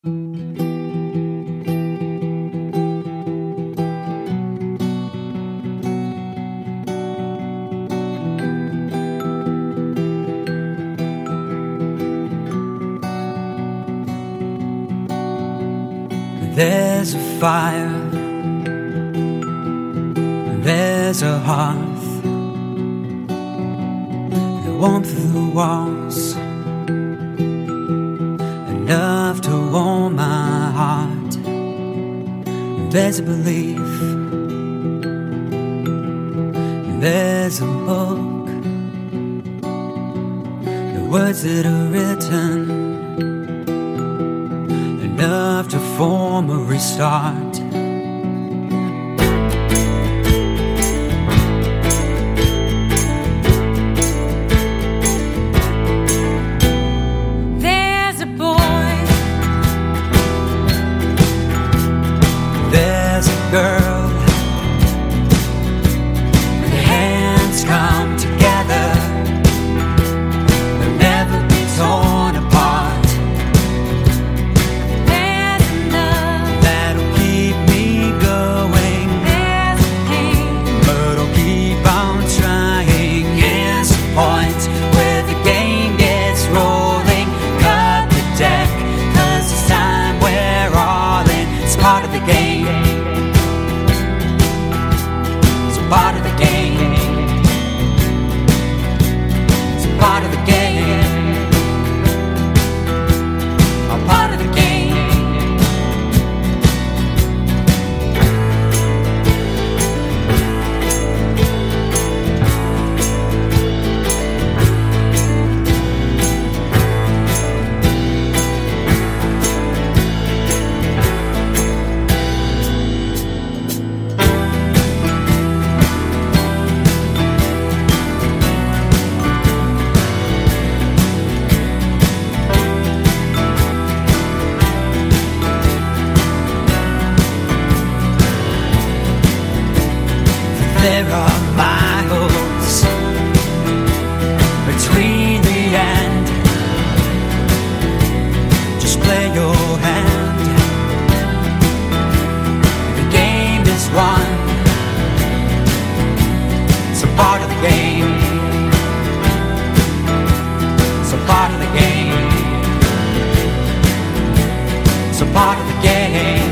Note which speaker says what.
Speaker 1: There's a fire, there's a hearth, the warmth of the walls, enough to warm my heart. There's a belief, there's a book, the words that are written, enough to form a restart.
Speaker 2: There's a boy,
Speaker 1: There's a girl, their hands come together, they'll never be torn apart. Part of the game. It's part of the game. A part of the game. There are miles between the end. Just play your hand. The game is won. It's a part of the game. It's a part of the game. It's a part of the game.